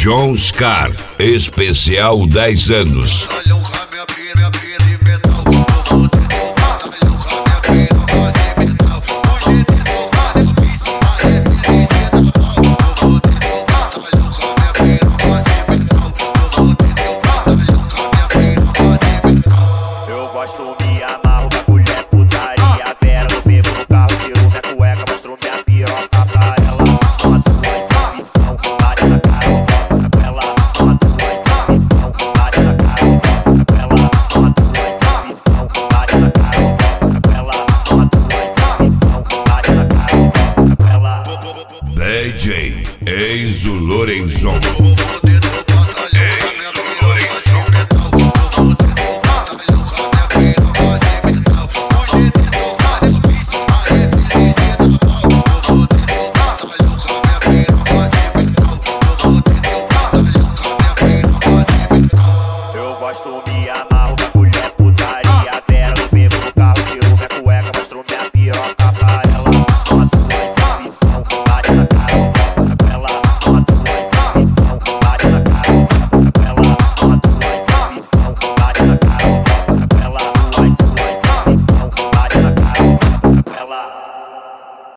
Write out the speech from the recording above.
Jones Car, especial 10 anos. Eu gosto, me amarro, bagulho é putaria. Vera, eu bebo no carro, tiro minha cueca, mostro minha piroca pra ela. Uma tua exibição, bate na cara, bota com ela. Uma tua exibição, bate na cara, bota com ela. Uma tua exibição, bate na cara, bota com ela. Uma tua exibição, bate na cara, bota com ela. DJ Enzo Lorenzon.